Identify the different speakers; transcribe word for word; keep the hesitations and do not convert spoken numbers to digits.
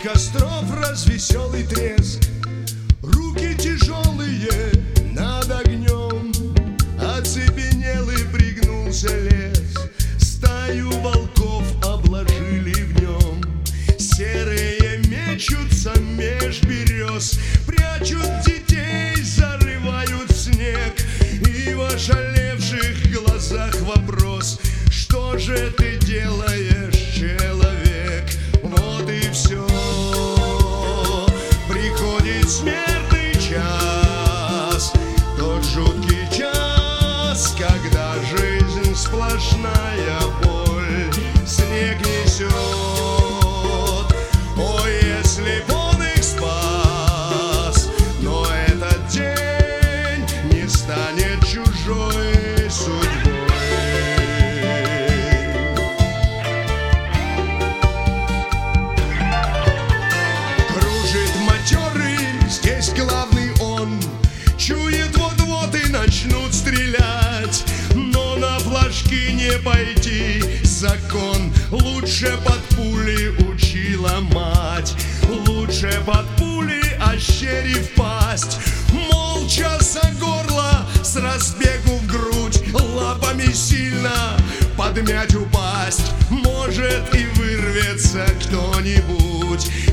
Speaker 1: костров развеселый треск, руки тяжелые над огнем, оцепенел и пригнулся лес. Стаю волков обложили в нем, серые мечутся меж берез, прячут детей, зарывают в снег, и в ошалевших глазах вопрос: что же ты делаешь, человек? Вот и все. Приходит смертный час, тот жуткий час, когда жизнь сплошная боль, снег несет. О, если б он их спас, но этот день не станет чужой судьбой. Кружит матерый, здесь главный он, чует вот-вот и начнут стрелять, но на флажки не пойти, закон. Лучше под пули учила мать, лучше под пули ощерив пасть, молча за горло, с разбегу в грудь, лапами сильно подмять, упасть. Может и вырвется кто-нибудь,